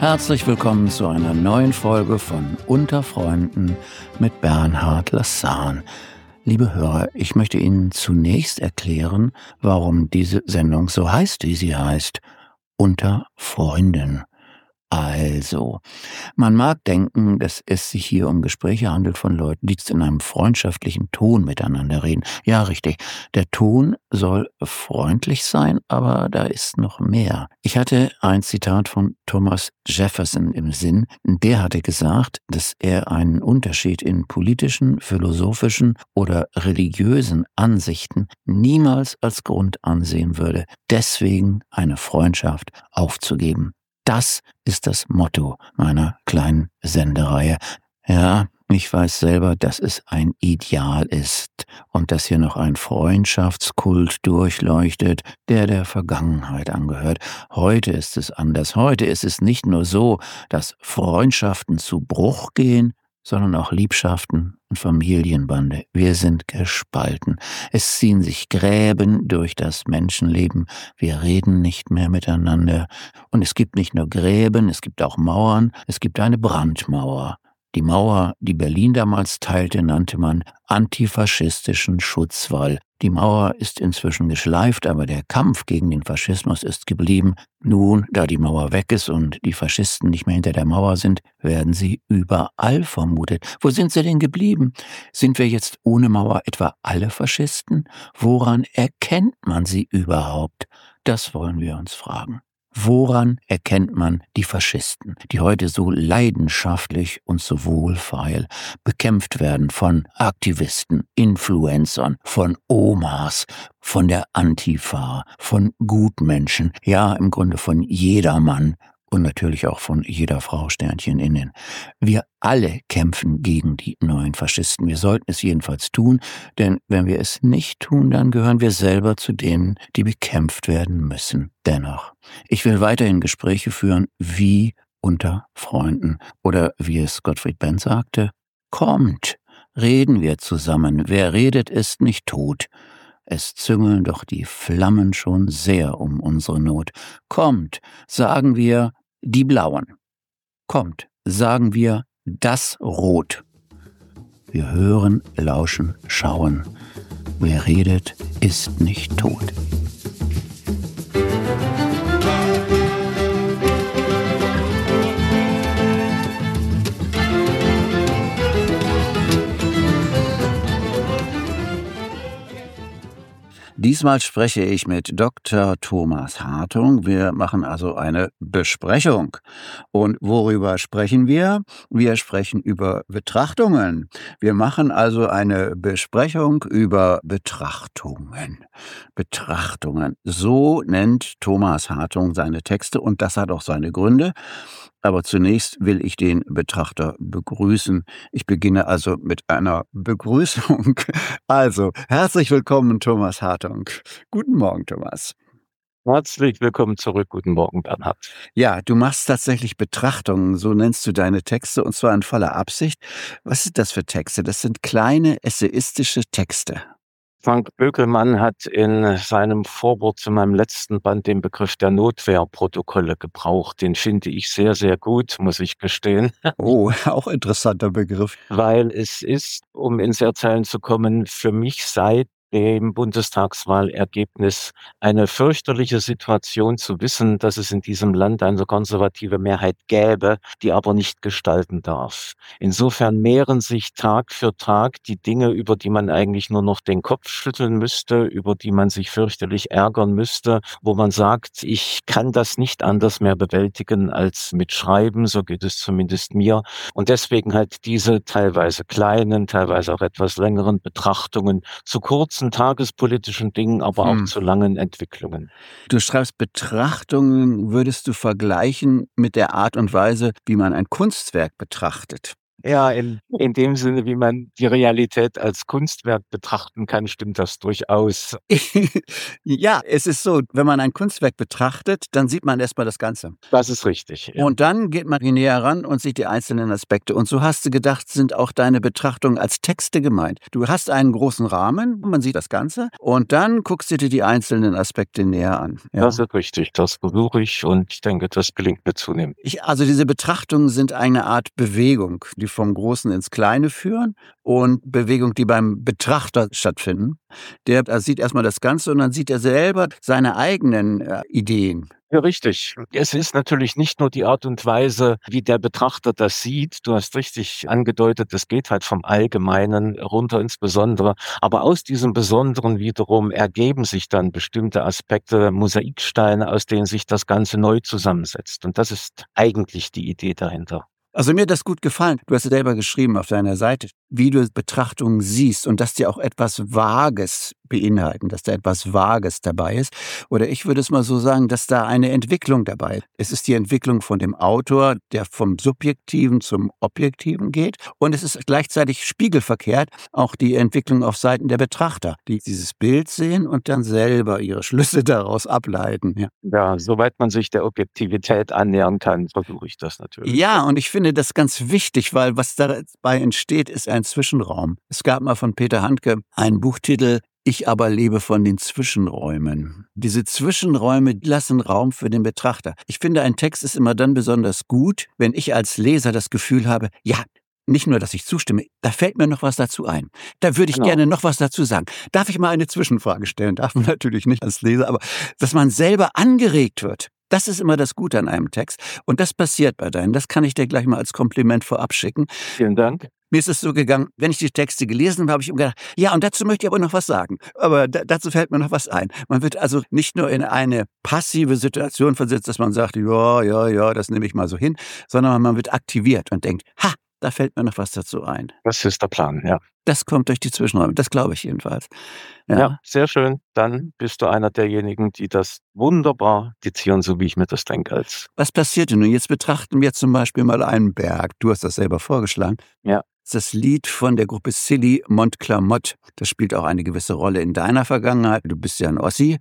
Herzlich willkommen zu einer neuen Folge von Unter Freunden mit Bernhard Lassan. Liebe Hörer, ich möchte Ihnen zunächst erklären, warum diese Sendung so heißt, wie sie heißt. Unter Freunden. Also, man mag denken, dass es sich hier um Gespräche handelt von Leuten, die in einem freundschaftlichen Ton miteinander reden. Ja, richtig. Der Ton soll freundlich sein, aber da ist noch mehr. Ich hatte ein Zitat von Thomas Jefferson im Sinn. Der hatte gesagt, dass er einen Unterschied in politischen, philosophischen oder religiösen Ansichten niemals als Grund ansehen würde, deswegen eine Freundschaft aufzugeben. Das ist das Motto meiner kleinen Sendereihe. Ja, ich weiß selber, dass es ein Ideal ist und dass hier noch ein Freundschaftskult durchleuchtet, der Vergangenheit angehört. Heute ist es anders. Heute ist es nicht nur so, dass Freundschaften zu Bruch gehen, sondern auch Liebschaften und Familienbande. Wir sind gespalten. Es ziehen sich Gräben durch das Menschenleben. Wir reden nicht mehr miteinander. Und es gibt nicht nur Gräben, es gibt auch Mauern. Es gibt eine Brandmauer. Die Mauer, die Berlin damals teilte, nannte man antifaschistischen Schutzwall. Die Mauer ist inzwischen geschleift, aber der Kampf gegen den Faschismus ist geblieben. Nun, da die Mauer weg ist und die Faschisten nicht mehr hinter der Mauer sind, werden sie überall vermutet. Wo sind sie denn geblieben? Sind wir jetzt ohne Mauer etwa alle Faschisten? Woran erkennt man sie überhaupt? Das wollen wir uns fragen. Woran erkennt man die Faschisten, die heute so leidenschaftlich und so wohlfeil bekämpft werden von Aktivisten, Influencern, von Omas, von der Antifa, von Gutmenschen, ja im Grunde von jedermann und natürlich auch von jeder Frau Sternchen innen. Wir alle kämpfen gegen die neuen Faschisten. Wir sollten es jedenfalls tun, denn wenn wir es nicht tun, dann gehören wir selber zu denen, die bekämpft werden müssen. Dennoch, ich will weiterhin Gespräche führen wie unter Freunden. Oder wie es Gottfried Benn sagte, kommt, reden wir zusammen. Wer redet, ist nicht tot. Es züngeln doch die Flammen schon sehr um unsere Not. Kommt, sagen wir die Blauen. Kommt, sagen wir das Rot. Wir hören, lauschen, schauen. Wer redet, ist nicht tot. Diesmal spreche ich mit Dr. Thomas Hartung. Wir machen also eine Besprechung. Und worüber sprechen wir? Wir sprechen über Betrachtungen. Wir machen also eine Besprechung über Betrachtungen. Betrachtungen. So nennt Thomas Hartung seine Texte und das hat auch seine Gründe. Aber zunächst will ich den Betrachter begrüßen. Ich beginne also mit einer Begrüßung. Also, herzlich willkommen, Thomas Hartung. Guten Morgen, Thomas. Herzlich willkommen zurück. Guten Morgen, Bernhard. Ja, du machst tatsächlich Betrachtungen, so nennst du deine Texte, und zwar in voller Absicht. Was sind das für Texte? Das sind kleine essayistische Texte. Frank Bökelmann hat in seinem Vorwort zu meinem letzten Band den Begriff der Notwehrprotokolle gebraucht. Den finde ich sehr, sehr gut, muss ich gestehen. Oh, auch interessanter Begriff. Weil es ist, um ins Erzählen zu kommen, für mich seit dem Bundestagswahlergebnis eine fürchterliche Situation zu wissen, dass es in diesem Land eine konservative Mehrheit gäbe, die aber nicht gestalten darf. Insofern mehren sich Tag für Tag die Dinge, über die man eigentlich nur noch den Kopf schütteln müsste, über die man sich fürchterlich ärgern müsste, wo man sagt, ich kann das nicht anders mehr bewältigen als mit Schreiben, so geht es zumindest mir. Und deswegen halt diese teilweise kleinen, teilweise auch etwas längeren Betrachtungen zu kurzen tagespolitischen Dingen, aber auch zu langen Entwicklungen. Du schreibst Betrachtungen, würdest du vergleichen mit der Art und Weise, wie man ein Kunstwerk betrachtet? Ja, in dem Sinne, wie man die Realität als Kunstwerk betrachten kann, stimmt das durchaus. Ja, es ist so, wenn man ein Kunstwerk betrachtet, dann sieht man erst mal das Ganze. Das ist richtig, ja. Und dann geht man näher ran und sieht die einzelnen Aspekte. Und so hast du gedacht, sind auch deine Betrachtungen als Texte gemeint. Du hast einen großen Rahmen, man sieht das Ganze, und dann guckst du dir die einzelnen Aspekte näher an. Das Ja. ist richtig, das versuche ich und ich denke, das gelingt mir zunehmend. Also diese Betrachtungen sind eine Art Bewegung, die vom Großen ins Kleine führen und Bewegung, die beim Betrachter stattfinden. Der sieht erst mal das Ganze und dann sieht er selber seine eigenen, Ideen. Ja, richtig. Es ist natürlich nicht nur die Art und Weise, wie der Betrachter das sieht. Du hast richtig angedeutet, es geht halt vom Allgemeinen runter ins Besondere. Aber aus diesem Besonderen wiederum ergeben sich dann bestimmte Aspekte, Mosaiksteine, aus denen sich das Ganze neu zusammensetzt. Und das ist eigentlich die Idee dahinter. Also, mir hat das gut gefallen. Du hast selber geschrieben auf deiner Seite, wie du Betrachtungen siehst und dass die auch etwas Vages beinhalten, dass da etwas Vages dabei ist. Oder ich würde es mal so sagen, dass da eine Entwicklung dabei ist. Es ist die Entwicklung von dem Autor, der vom Subjektiven zum Objektiven geht. Und es ist gleichzeitig spiegelverkehrt auch die Entwicklung auf Seiten der Betrachter, die dieses Bild sehen und dann selber ihre Schlüsse daraus ableiten. Ja. Ja, soweit man sich der Objektivität annähern kann, versuche ich das natürlich. Ja, und ich finde das ganz wichtig, weil was dabei entsteht, ist ein Zwischenraum. Es gab mal von Peter Handke einen Buchtitel, Ich aber lebe von den Zwischenräumen. Diese Zwischenräume lassen Raum für den Betrachter. Ich finde, ein Text ist immer dann besonders gut, wenn ich als Leser das Gefühl habe, ja, nicht nur, dass ich zustimme, da fällt mir noch was dazu ein. Da würde ich Genau. gerne noch was dazu sagen. Darf ich mal eine Zwischenfrage stellen? Darf man natürlich nicht als Leser, aber dass man selber angeregt wird. Das ist immer das Gute an einem Text. Und das passiert bei deinen. Das kann ich dir gleich mal als Kompliment vorab schicken. Vielen Dank. Mir ist es so gegangen, wenn ich die Texte gelesen habe, habe ich immer gedacht, ja, und dazu möchte ich aber noch was sagen. Aber dazu fällt mir noch was ein. Man wird also nicht nur in eine passive Situation versetzt, dass man sagt, ja, das nehme ich mal so hin, sondern man wird aktiviert und denkt, ha, da fällt mir noch was dazu ein. Das ist der Plan, ja. Das kommt durch die Zwischenräume, das glaube ich jedenfalls. Ja, sehr schön. Dann bist du einer derjenigen, die das wunderbar dizieren, so wie ich mir das denke als. Was passierte nun? Jetzt betrachten wir zum Beispiel mal einen Berg. Du hast das selber vorgeschlagen. Ja. Das Lied von der Gruppe Silly, Montclamotte. Das spielt auch eine gewisse Rolle in deiner Vergangenheit. Du bist ja ein Ossi.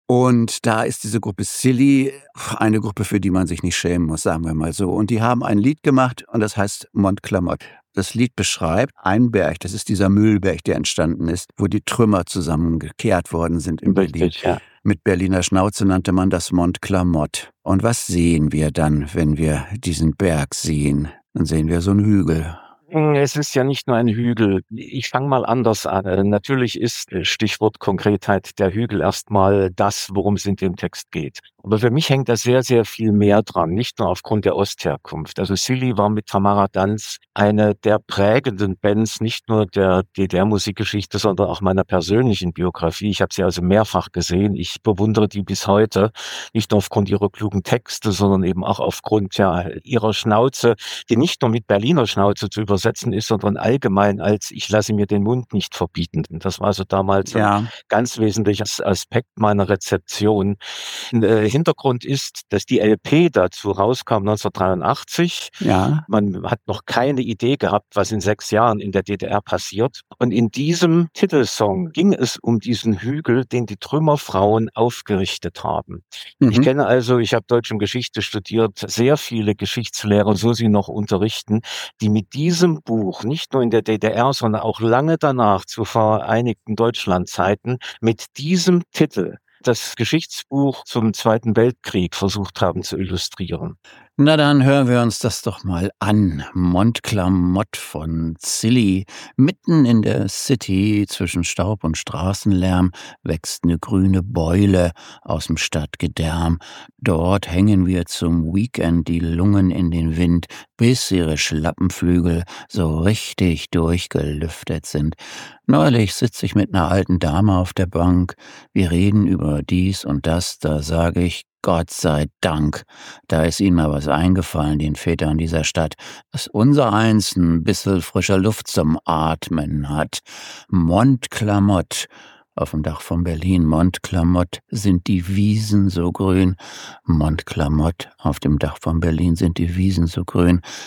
Und da ist diese Gruppe Silly eine Gruppe, für die man sich nicht schämen muss, sagen wir mal so. Und die haben ein Lied gemacht und das heißt Montclamotte. Das Lied beschreibt einen Berg, das ist dieser Müllberg, der entstanden ist, wo die Trümmer zusammengekehrt worden sind in Berlin. Richtig, ja. Mit Berliner Schnauze nannte man das Montclamotte. Und was sehen wir dann, wenn wir diesen Berg sehen? Dann sehen wir so einen Hügel. Es ist ja nicht nur ein Hügel. Ich fange mal anders an. Natürlich ist Stichwort Konkretheit der Hügel erstmal das, worum es in dem Text geht. Aber für mich hängt da sehr, sehr viel mehr dran, nicht nur aufgrund der Ostherkunft. Also Silly war mit Tamara Danz eine der prägenden Bands, nicht nur der DDR-Musikgeschichte, sondern auch meiner persönlichen Biografie. Ich habe sie also mehrfach gesehen. Ich bewundere die bis heute, nicht nur aufgrund ihrer klugen Texte, sondern eben auch aufgrund ihrer Schnauze, die nicht nur mit Berliner Schnauze zu übersetzen ist, sondern allgemein als ich lasse mir den Mund nicht verbieten. Das war also damals ein ganz wesentlicher Aspekt meiner Rezeption. Hintergrund ist, dass die LP dazu rauskam 1983. Ja. Man hat noch keine Idee gehabt, was in 6 Jahren in der DDR passiert. Und in diesem Titelsong ging es um diesen Hügel, den die Trümmerfrauen aufgerichtet haben. Mhm. Ich habe Deutsch und Geschichte studiert, sehr viele Geschichtslehrer, so sie noch unterrichten, die mit diesem Buch nicht nur in der DDR, sondern auch lange danach zu vereinigten Deutschlandzeiten mit diesem Titel das Geschichtsbuch zum Zweiten Weltkrieg versucht haben zu illustrieren. Na, dann hören wir uns das doch mal an. Montclamotte von Silly. Mitten in der City zwischen Staub und Straßenlärm wächst eine grüne Beule aus dem Stadtgedärm. Dort hängen wir zum Weekend die Lungen in den Wind, bis ihre Schlappenflügel so richtig durchgelüftet sind. Neulich sitze ich mit einer alten Dame auf der Bank. Wir reden über dies und das, da sage ich, Gott sei Dank, da ist ihnen mal was eingefallen, den Vätern dieser Stadt, dass unser Eins ein bisschen frischer Luft zum Atmen hat. Montclamotte, auf dem Dach von Berlin, Montclamotte, sind die Wiesen so grün. Montclamotte, auf dem Dach von Berlin sind die Wiesen so grün.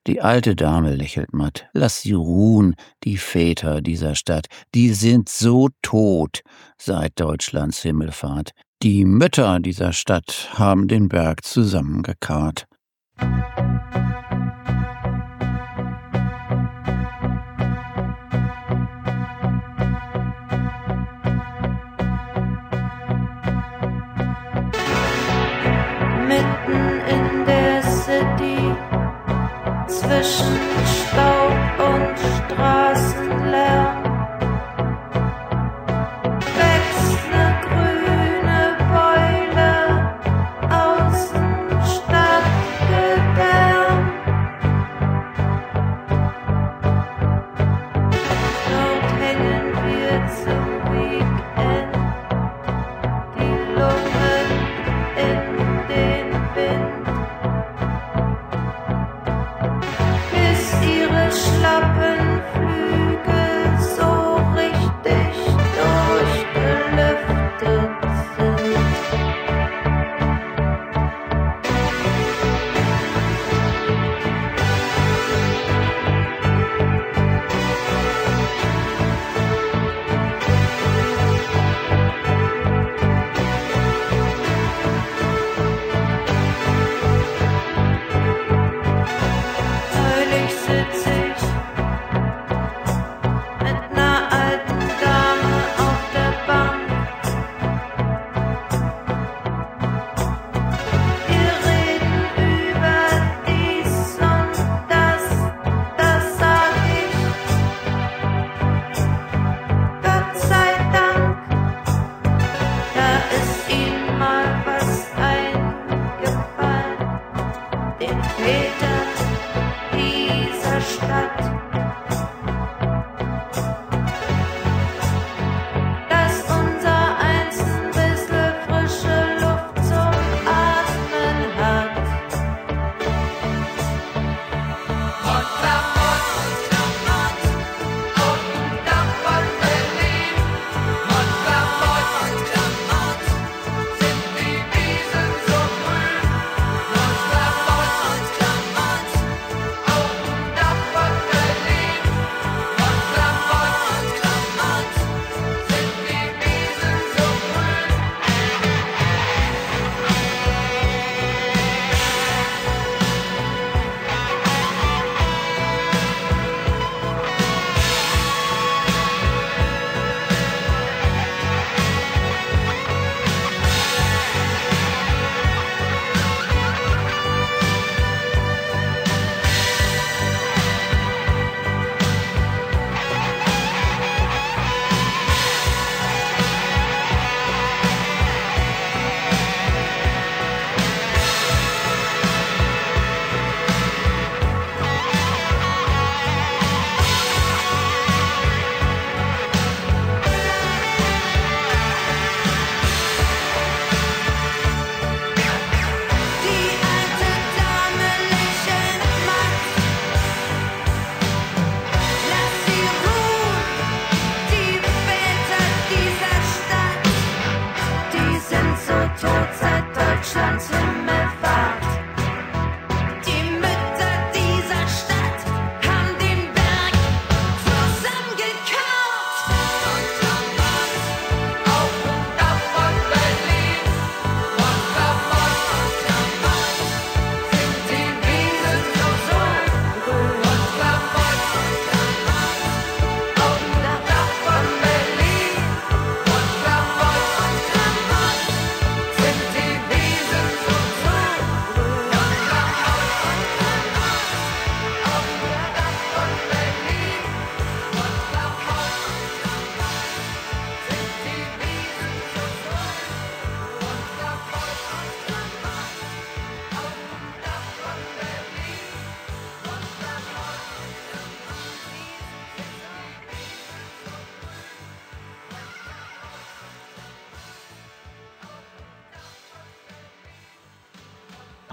Die alte Dame lächelt matt. Lass sie ruhen, die Väter dieser Stadt. Die sind so tot seit Deutschlands Himmelfahrt. Die Mütter dieser Stadt haben den Berg zusammengekarrt. Mitten in der City, zwischen Staub und Straßenlärm, wächst ne grüne Beule aus dem Stadtgedärm.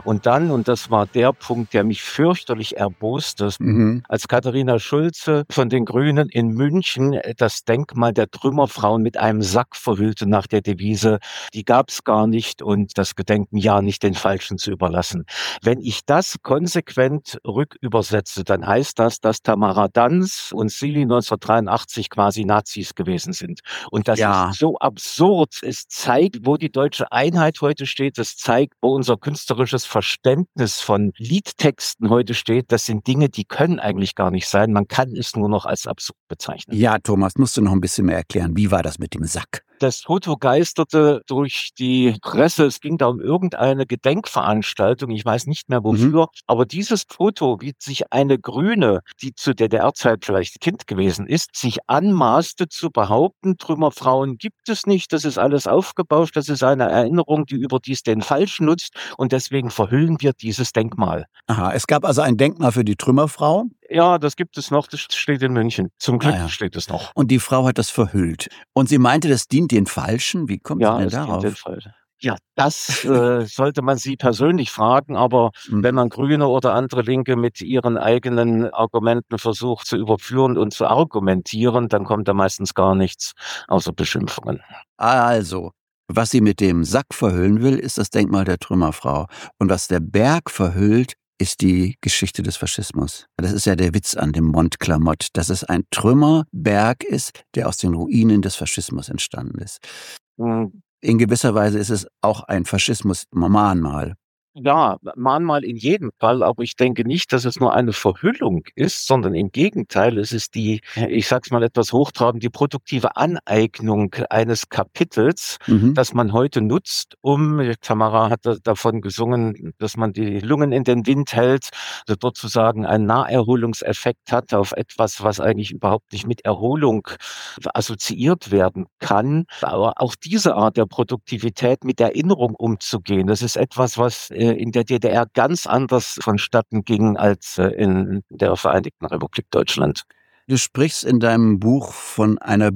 Und dann, und das war der Punkt, der mich fürchterlich erboste, als Katharina Schulze von den Grünen in München das Denkmal der Trümmerfrauen mit einem Sack verhüllte nach der Devise, die gab's gar nicht und das Gedenken ja nicht den Falschen zu überlassen. Wenn ich das konsequent rückübersetze, dann heißt das, dass Tamara Danz und Silly 1983 quasi Nazis gewesen sind. Und das Ja. ist so absurd. Es zeigt, wo die deutsche Einheit heute steht. Es zeigt, wo unser künstlerisches Verständnis von Liedtexten heute steht. Das sind Dinge, die können eigentlich gar nicht sein. Man kann es nur noch als absurd bezeichnen. Ja, Thomas, musst du noch ein bisschen mehr erklären. Wie war das mit dem Sack? Das Foto geisterte durch die Presse. Es ging da um irgendeine Gedenkveranstaltung. Ich weiß nicht mehr wofür. Aber dieses Foto, wie sich eine Grüne, die zu DDR-Zeit vielleicht Kind gewesen ist, sich anmaßte zu behaupten, Trümmerfrauen gibt es nicht. Das ist alles aufgebauscht. Das ist eine Erinnerung, die überdies den Falsch nutzt. Und deswegen verhüllen wir dieses Denkmal. Aha, es gab also ein Denkmal für die Trümmerfrau? Ja, das gibt es noch. Das steht in München. Zum Glück steht es noch. Und die Frau hat das verhüllt. Und sie meinte, das dient den Falschen? Wie kommt sie denn darauf? Dient den Falschen. Ja, das sollte man sie persönlich fragen, aber wenn man Grüne oder andere Linke mit ihren eigenen Argumenten versucht zu überführen und zu argumentieren, dann kommt da meistens gar nichts außer Beschimpfungen. Also, was sie mit dem Sack verhüllen will, ist das Denkmal der Trümmerfrau. Und was der Berg verhüllt, ist die Geschichte des Faschismus. Das ist ja der Witz an dem Mont Clamott, dass es ein Trümmerberg ist, der aus den Ruinen des Faschismus entstanden ist. In gewisser Weise ist es auch ein Faschismus-Mahnmal. Ja, Mahnmal in jedem Fall, aber ich denke nicht, dass es nur eine Verhüllung ist, sondern im Gegenteil, es ist die, ich sag's mal etwas hochtrabend, die produktive Aneignung eines Kapitels, das man heute nutzt, Tamara hat davon gesungen, dass man die Lungen in den Wind hält, also dort zu sagen, einen Naherholungseffekt hat auf etwas, was eigentlich überhaupt nicht mit Erholung assoziiert werden kann. Aber auch diese Art der Produktivität, mit Erinnerung umzugehen, das ist etwas, was in der DDR ganz anders vonstatten ging als in der Vereinigten Republik Deutschland. Du sprichst in deinem Buch von einer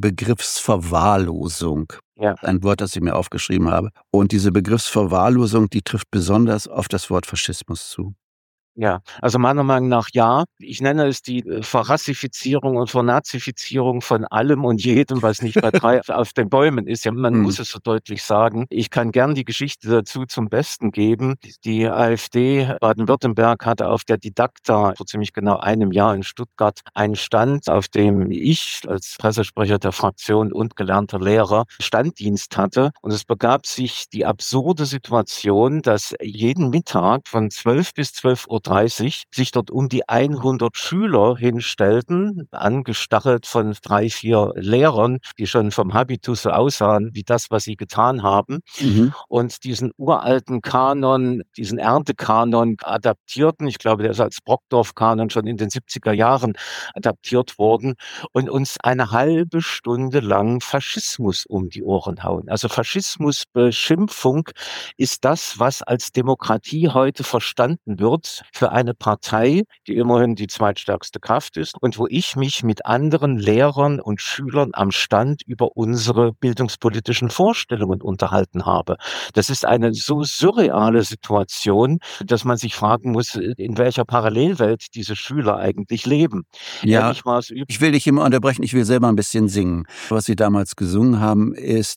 Begriffsverwahrlosung. Ja. Ein Wort, das ich mir aufgeschrieben habe. Und diese Begriffsverwahrlosung, die trifft besonders auf das Wort Faschismus zu. Ja, also meiner Meinung nach ja. Ich nenne es die Verrassifizierung und Vernazifizierung von allem und jedem, was nicht bei 3 auf den Bäumen ist. Ja, man muss es so deutlich sagen. Ich kann gern die Geschichte dazu zum Besten geben. Die AfD Baden-Württemberg hatte auf der Didakta vor ziemlich genau einem Jahr in Stuttgart einen Stand, auf dem ich als Pressesprecher der Fraktion und gelernter Lehrer Standdienst hatte. Und es begab sich die absurde Situation, dass jeden Mittag von 12 bis 12:30 sich dort um die 100 Schüler hinstellten, angestachelt von 3, 4 Lehrern, die schon vom Habitus so aussahen wie das, was sie getan haben, und diesen uralten Kanon, diesen Erntekanon adaptierten. Ich glaube, der ist als Brockdorff-Kanon schon in den 70er Jahren adaptiert worden und uns eine halbe Stunde lang Faschismus um die Ohren hauen. Also Faschismusbeschimpfung ist das, was als Demokratie heute verstanden wird für eine Partei, die immerhin die zweitstärkste Kraft ist und wo ich mich mit anderen Lehrern und Schülern am Stand über unsere bildungspolitischen Vorstellungen unterhalten habe. Das ist eine so surreale Situation, dass man sich fragen muss, in welcher Parallelwelt diese Schüler eigentlich leben. Ja, ich will dich immer unterbrechen, ich will selber ein bisschen singen. Was sie damals gesungen haben, ist: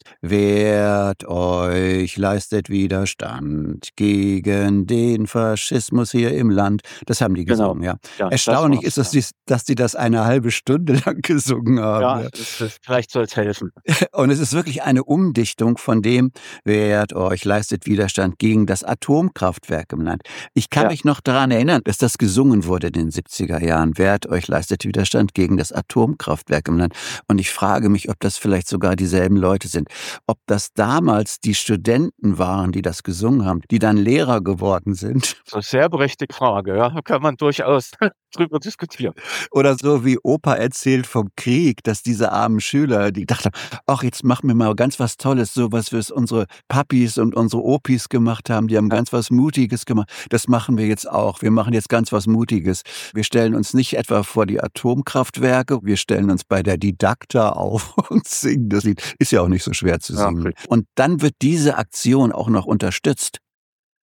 Wehrt euch, leistet Widerstand gegen den Faschismus hier im Land. Das haben die gesungen, ja. Erstaunlich ist es, dass die das eine halbe Stunde lang gesungen haben. Ja, vielleicht soll es helfen. Und es ist wirklich eine Umdichtung von dem: Wehrt euch, leistet Widerstand gegen das Atomkraftwerk im Land. Ich kann mich noch daran erinnern, dass das gesungen wurde in den 70er Jahren. Wehrt euch, leistet Widerstand gegen das Atomkraftwerk im Land. Und ich frage mich, ob das vielleicht sogar dieselben Leute sind. Ob das damals die Studenten waren, die das gesungen haben, die dann Lehrer geworden sind. Das ist eine sehr berechtigte Frage, ja. Kann man durchaus drüber diskutieren. Oder so wie Opa erzählt vom Krieg, dass diese armen Schüler, die dachten, ach, jetzt machen wir mal ganz was Tolles, so was wir unsere Papis und unsere Opis gemacht haben, die haben ganz was Mutiges gemacht. Das machen wir jetzt auch. Wir machen jetzt ganz was Mutiges. Wir stellen uns nicht etwa vor die Atomkraftwerke, wir stellen uns bei der Didakta auf und singen das Lied. Ist ja auch nicht so schwer zu singen. Und dann wird diese Aktion auch noch unterstützt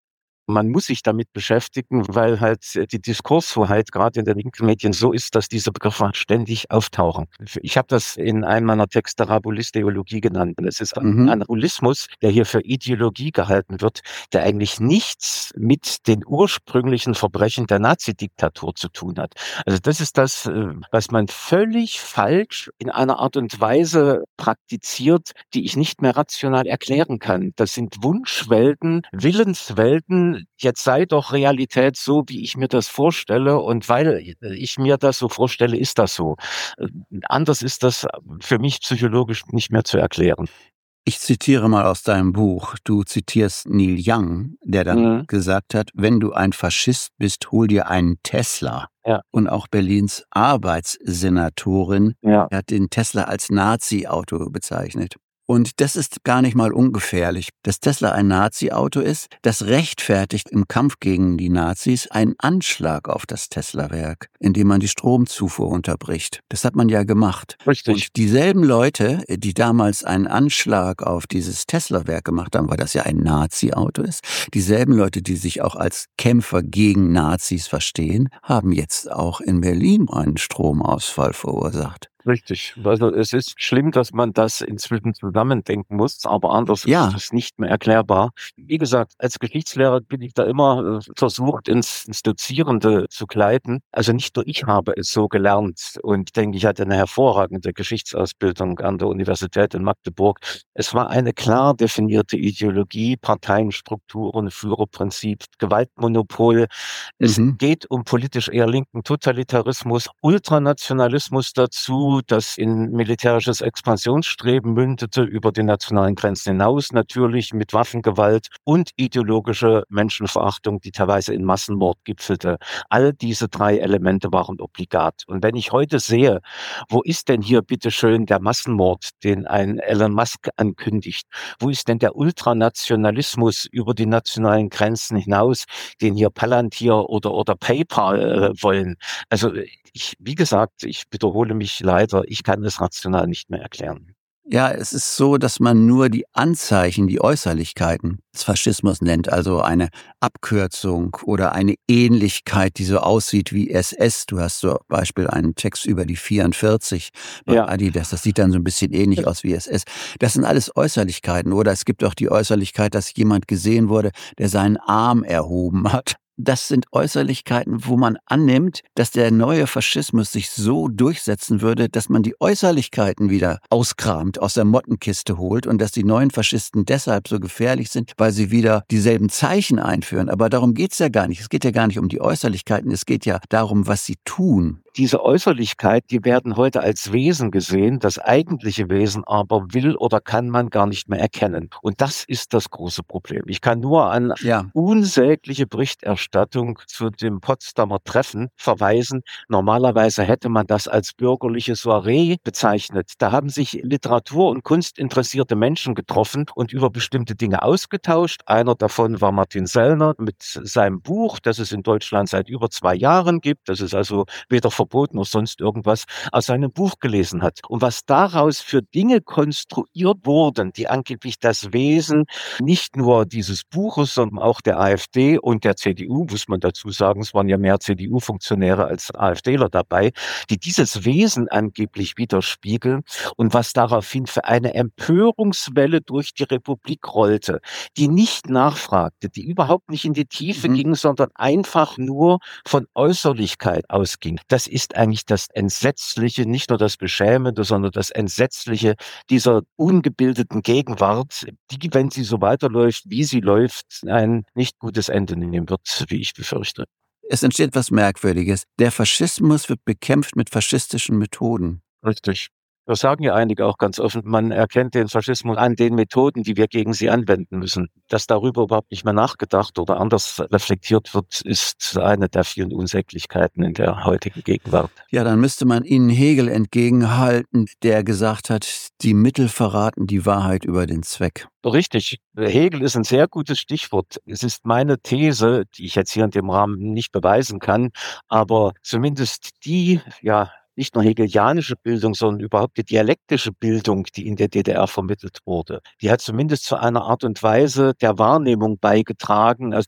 Man muss sich damit beschäftigen, weil halt die Diskurshoheit gerade in den linken Medien so ist, dass diese Begriffe ständig auftauchen. Ich habe das in einem meiner Texte Rabulistheologie genannt. Es ist ein Rabulismus, der hier für Ideologie gehalten wird, der eigentlich nichts mit den ursprünglichen Verbrechen der Nazidiktatur zu tun hat. Also das ist das, was man völlig falsch in einer Art und Weise praktiziert, die ich nicht mehr rational erklären kann. Das sind Wunschwelten, Willenswelten. Jetzt sei doch Realität so, wie ich mir das vorstelle. Und weil ich mir das so vorstelle, ist das so. Anders ist das für mich psychologisch nicht mehr zu erklären. Ich zitiere mal aus deinem Buch. Du zitierst Neil Young, der dann gesagt hat, wenn du ein Faschist bist, hol dir einen Tesla. Ja. Und auch Berlins Arbeitssenatorin hat den Tesla als Nazi-Auto bezeichnet. Und das ist gar nicht mal ungefährlich. Dass Tesla ein Nazi-Auto ist, das rechtfertigt im Kampf gegen die Nazis einen Anschlag auf das Tesla-Werk, indem man die Stromzufuhr unterbricht. Das hat man ja gemacht. Richtig. Und dieselben Leute, die damals einen Anschlag auf dieses Tesla-Werk gemacht haben, weil das ja ein Nazi-Auto ist, dieselben Leute, die sich auch als Kämpfer gegen Nazis verstehen, haben jetzt auch in Berlin einen Stromausfall verursacht. Richtig. Also es ist schlimm, dass man das inzwischen zusammendenken muss, aber anders ist es nicht mehr erklärbar. Wie gesagt, als Geschichtslehrer bin ich da immer versucht, ins Dozierende zu gleiten. Also nicht nur ich habe es so gelernt und denke, ich hatte eine hervorragende Geschichtsausbildung an der Universität in Magdeburg. Es war eine klar definierte Ideologie, Parteienstrukturen, Führerprinzip, Gewaltmonopol. Es geht um politisch eher linken Totalitarismus, Ultranationalismus dazu, das in militärisches Expansionsstreben mündete, über die nationalen Grenzen hinaus natürlich mit Waffengewalt und ideologische Menschenverachtung, die teilweise in Massenmord gipfelte. All diese drei Elemente waren obligat. Und wenn ich heute sehe, wo ist denn hier bitteschön der Massenmord, den ein Elon Musk ankündigt? Wo ist denn der Ultranationalismus über die nationalen Grenzen hinaus, den hier Palantir oder PayPal wollen? Also wie gesagt, ich wiederhole mich leider, ich kann es rational nicht mehr erklären. Ja, es ist so, dass man nur die Anzeichen, die Äußerlichkeiten des Faschismus nennt, also eine Abkürzung oder eine Ähnlichkeit, die so aussieht wie SS. Du hast zum Beispiel einen Text über die 44 bei Adidas, das sieht dann so ein bisschen ähnlich aus wie SS. Das sind alles Äußerlichkeiten. Oder es gibt auch die Äußerlichkeit, dass jemand gesehen wurde, der seinen Arm erhoben hat. Das sind Äußerlichkeiten, wo man annimmt, dass der neue Faschismus sich so durchsetzen würde, dass man die Äußerlichkeiten wieder auskramt, aus der Mottenkiste holt und dass die neuen Faschisten deshalb so gefährlich sind, weil sie wieder dieselben Zeichen einführen. Aber darum geht's ja gar nicht. Es geht ja gar nicht um die Äußerlichkeiten, es geht ja darum, was sie tun. Diese Äußerlichkeit, die werden heute als Wesen gesehen, das eigentliche Wesen aber will oder kann man gar nicht mehr erkennen. Und das ist das große Problem. Ich kann nur an unsägliche Berichterstattung zu dem Potsdamer Treffen verweisen. Normalerweise hätte man das als bürgerliche Soiree bezeichnet. Da haben sich Literatur- und Kunst interessierte Menschen getroffen und über bestimmte Dinge ausgetauscht. Einer davon war Martin Sellner mit seinem Buch, das es in Deutschland seit über 2 Jahren gibt. Das ist also weder verboten noch sonst irgendwas, aus seinem Buch gelesen hat. Und was daraus für Dinge konstruiert wurden, die angeblich das Wesen nicht nur dieses Buches, sondern auch der AfD und der CDU, muss man dazu sagen, es waren ja mehr CDU-Funktionäre als AfDler dabei, die dieses Wesen angeblich widerspiegeln und was daraufhin für eine Empörungswelle durch die Republik rollte, die nicht nachfragte, die überhaupt nicht in die Tiefe ging, sondern einfach nur von Äußerlichkeit ausging. Das ist eigentlich das Entsetzliche, nicht nur das Beschämende, sondern das Entsetzliche dieser ungebildeten Gegenwart, die, wenn sie so weiterläuft, wie sie läuft, ein nicht gutes Ende nehmen wird, wie ich befürchte. Es entsteht was Merkwürdiges. Der Faschismus wird bekämpft mit faschistischen Methoden. Richtig. Das sagen ja einige auch ganz offen. Man erkennt den Faschismus an den Methoden, die wir gegen sie anwenden müssen. Dass darüber überhaupt nicht mehr nachgedacht oder anders reflektiert wird, ist eine der vielen Unsäglichkeiten in der heutigen Gegenwart. Ja, dann müsste man Ihnen Hegel entgegenhalten, der gesagt hat, die Mittel verraten die Wahrheit über den Zweck. Richtig. Hegel ist ein sehr gutes Stichwort. Es ist meine These, die ich jetzt hier in dem Rahmen nicht beweisen kann, aber zumindest die, nicht nur hegelianische Bildung, sondern überhaupt die dialektische Bildung, die in der DDR vermittelt wurde. Die hat zumindest zu einer Art und Weise der Wahrnehmung beigetragen, also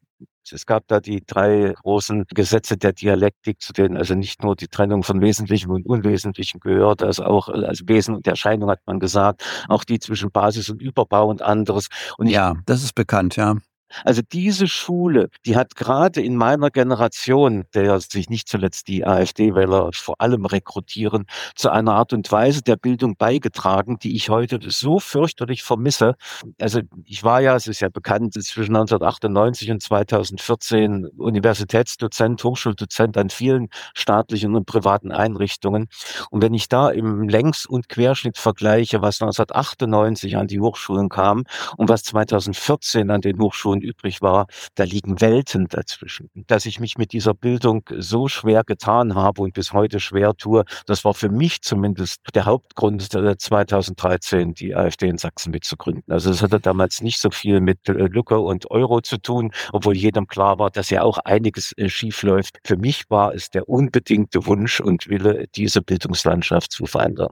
Es gab da die 3 großen Gesetze der Dialektik, zu denen also nicht nur die Trennung von Wesentlichem und Unwesentlichem gehört, also auch als Wesen und Erscheinung hat man gesagt, auch die zwischen Basis und Überbau und anderes. Und Ja, das ist bekannt, ja. also diese Schule, die hat gerade in meiner Generation, der sich nicht zuletzt die AfD-Wähler vor allem rekrutieren, zu einer Art und Weise der Bildung beigetragen, die ich heute so fürchterlich vermisse. Also ich war ja, es ist ja bekannt, zwischen 1998 und 2014 Universitätsdozent, Hochschuldozent an vielen staatlichen und privaten Einrichtungen. Und wenn ich da im Längs- und Querschnitt vergleiche, was 1998 an die Hochschulen kam und was 2014 an den Hochschulen übrig war, da liegen Welten dazwischen. Dass ich mich mit dieser Bildung so schwer getan habe und bis heute schwer tue, das war für mich zumindest der Hauptgrund, 2013 die AfD in Sachsen mitzugründen. Also es hatte damals nicht so viel mit Lücke und Euro zu tun, obwohl jedem klar war, dass ja auch einiges schief läuft. Für mich war es der unbedingte Wunsch und Wille, diese Bildungslandschaft zu verändern.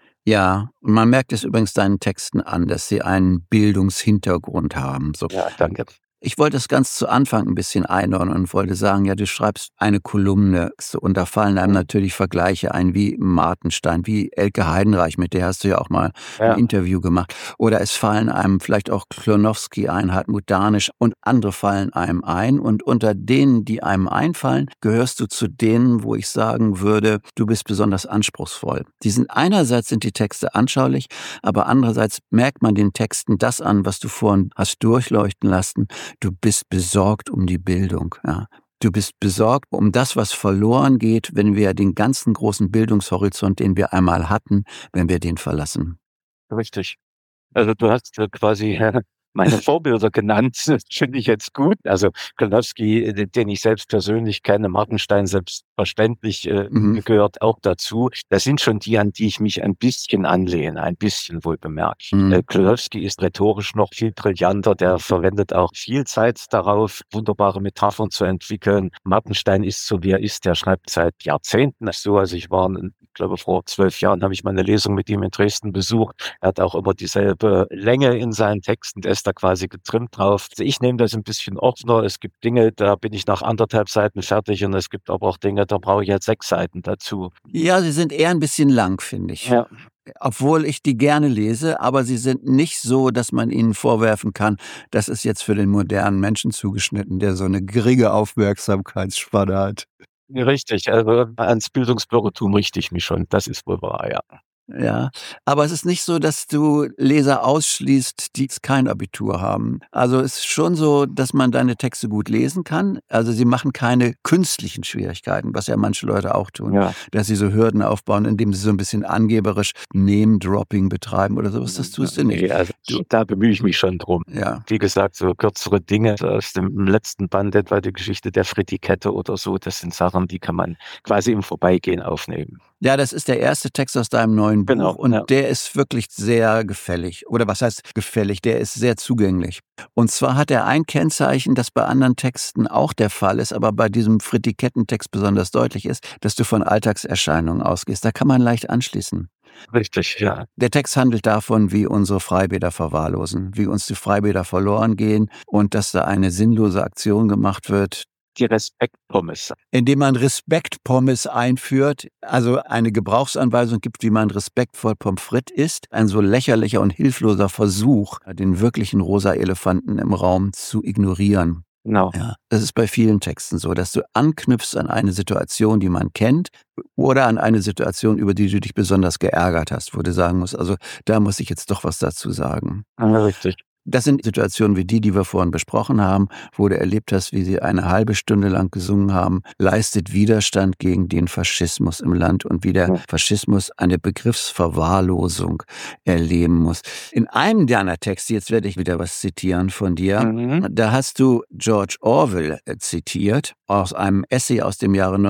Ja, und man merkt es übrigens deinen Texten an, dass sie einen Bildungshintergrund haben. So. Ja, danke. Ich wollte es ganz zu Anfang ein bisschen einordnen und wollte sagen, ja, du schreibst eine Kolumne und da fallen einem natürlich Vergleiche ein, wie Martenstein, wie Elke Heidenreich, mit der hast du ja auch mal ein Interview gemacht. Oder es fallen einem vielleicht auch Klonowski ein, Hartmut Danisch und andere fallen einem ein. Und unter denen, die einem einfallen, gehörst du zu denen, wo ich sagen würde, du bist besonders anspruchsvoll. Einerseits sind die Texte anschaulich, aber andererseits merkt man den Texten das an, was du vorhin hast durchleuchten lassen. Du bist besorgt um die Bildung. Ja. Du bist besorgt um das, was verloren geht, wenn wir den ganzen großen Bildungshorizont, den wir einmal hatten, wenn wir den verlassen. Richtig. Also du hast quasi meine Vorbilder genannt, das finde ich jetzt gut. Also Klonowski, den ich selbst persönlich kenne, Martenstein selbstverständlich gehört auch dazu. Das sind schon die, an die ich mich ein bisschen anlehne, ein bisschen wohlbemerkt. Klonowski ist rhetorisch noch viel brillanter, der verwendet auch viel Zeit darauf, wunderbare Metaphern zu entwickeln. Martenstein ist so, wie er ist, der schreibt seit Jahrzehnten so. Also ich glaube, vor 12 Jahren habe ich mal eine Lesung mit ihm in Dresden besucht. Er hat auch immer dieselbe Länge in seinen Texten, der ist da quasi getrimmt drauf. Also ich nehme das ein bisschen offener. Es gibt Dinge, da bin ich nach 1,5 Seiten fertig und es gibt aber auch Dinge, da brauche ich jetzt 6 Seiten dazu. Ja, sie sind eher ein bisschen lang, finde ich. Ja. Obwohl ich die gerne lese, aber sie sind nicht so, dass man ihnen vorwerfen kann, das ist jetzt für den modernen Menschen zugeschnitten, der so eine geringe Aufmerksamkeitsspanne hat. Richtig, also ans Bildungsbürgertum richte ich mich schon, das ist wohl wahr, ja. Ja, aber es ist nicht so, dass du Leser ausschließt, die kein Abitur haben. Also es ist schon so, dass man deine Texte gut lesen kann. Also sie machen keine künstlichen Schwierigkeiten, was ja manche Leute auch tun, dass sie so Hürden aufbauen, indem sie so ein bisschen angeberisch Name-Dropping betreiben oder sowas. Das tust du nicht. Nee, also da bemühe ich mich schon drum. Ja. Wie gesagt, so kürzere Dinge aus dem letzten Band, etwa die Geschichte der Fritti-Kette oder so, das sind Sachen, die kann man quasi im Vorbeigehen aufnehmen. Ja, das ist der erste Text aus deinem neuen Buch und der ist wirklich sehr gefällig. Oder was heißt gefällig? Der ist sehr zugänglich. Und zwar hat er ein Kennzeichen, das bei anderen Texten auch der Fall ist, aber bei diesem Fritti-Ketten-Text besonders deutlich ist, dass du von Alltagserscheinungen ausgehst. Da kann man leicht anschließen. Richtig, ja. Der Text handelt davon, wie unsere Freibäder verwahrlosen, wie uns die Freibäder verloren gehen und dass da eine sinnlose Aktion gemacht wird. Die Respektpommes. Indem man Respektpommes einführt, also eine Gebrauchsanweisung gibt, wie man respektvoll Pommes frites isst. Ein so lächerlicher und hilfloser Versuch, den wirklichen rosa Elefanten im Raum zu ignorieren. Genau. Ja, das ist bei vielen Texten so, dass du anknüpfst an eine Situation, die man kennt oder an eine Situation, über die du dich besonders geärgert hast, wo du sagen musst, also da muss ich jetzt doch was dazu sagen. Ja, richtig. Das sind Situationen wie die wir vorhin besprochen haben, wo du erlebt hast, wie sie eine halbe Stunde lang gesungen haben, leistet Widerstand gegen den Faschismus im Land und wie der Faschismus eine Begriffsverwahrlosung erleben muss. In einem deiner Texte, jetzt werde ich wieder was zitieren von dir, da hast du George Orwell zitiert, aus einem Essay aus dem Jahre